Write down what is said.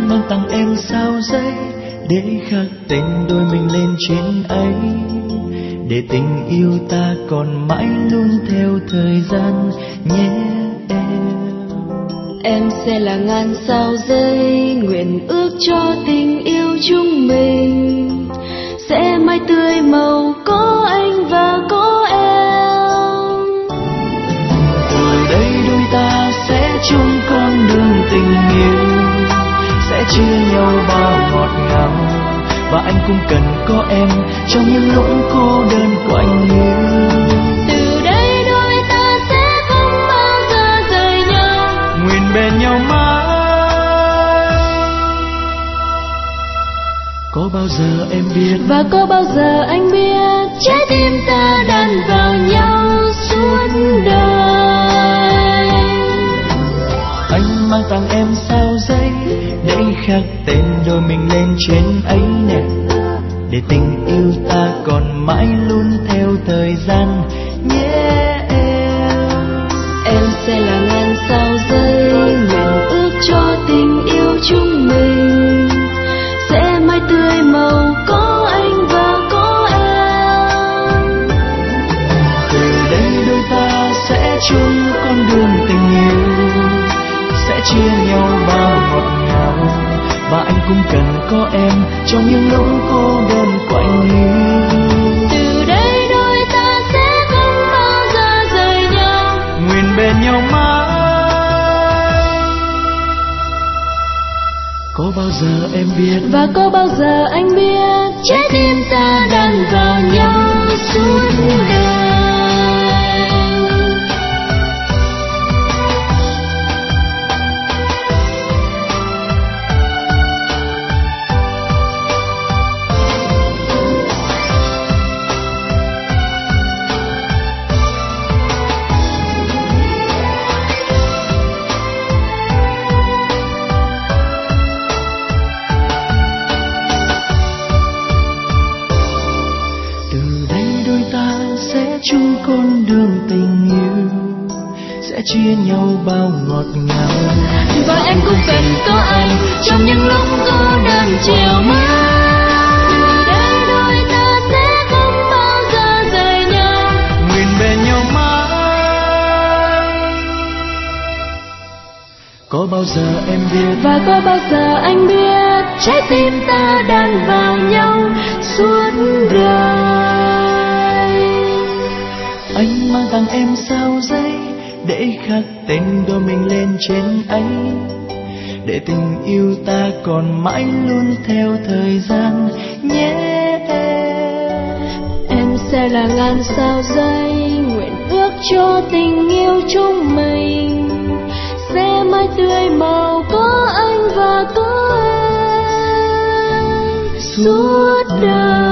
Anh mang tặng em sao giấy để khắc tên đôi mình lên trên ấy, để tình yêu ta còn mãi luôn theo thời gian nhé em. Em sẽ là ngàn sao giấy nguyện ước cho tình yêu chúng mình sẽ mãi tươi màu, có anh và có em. Từ đây đôi ta sẽ chung con đường tình yêu, sẽ chia nhau bao ngọt ngào, và anh cũng cần có em trong những lúc cô đơn của anh yêu. Từ đây đôi ta sẽ không bao giờ rời nhau, nguyện bên nhau mãi. Có bao giờ em biết và có bao giờ anh biết trái tim ta đan vào nhau suốt đời. Anh mang tặng em sao giấy để khắc tên đôi mình lên trên ấy nè, để tình yêu ta còn mãi luôn theo thời gian nhé em. Em sẽ là ngàn sao giấy nguyện ước cho tình yêu chúng mình sẽ mãi tươi màu, có anh và có em. Từ đây đôi ta sẽ chung con đường tình yêu, sẽ chia nhau bao ngọt ngào, và anh cũng cần có em trong những lúc cô đơn của anh yêu. Từ đây đôi ta sẽ không bao giờ rời nhau, nguyện bên nhau mãi. Có bao giờ em biết và có bao giờ anh biết trái tim ta đan vào nhau suốt đời. chung con đường tình yêu sẽ chia nhau bao ngọt ngào, và em cũng cần có anh trong những lúc cô đơn chiều mãi. Từ đây đôi ta sẽ không bao giờ rời nhau, nguyện bên nhau mãi. Có bao giờ em biết và có bao giờ anh biết trái tim ta đan vào nhau suốt đời. Anh mang tặng em sao giấy để khắc tên đôi mình lên trên ấy, để tình yêu ta còn mãi luôn theo thời gian nhé. Em sẽ là ngàn sao giấy nguyện ước cho tình yêu chúng mình sẽ mãi tươi màu, có anh và có em suốt đời.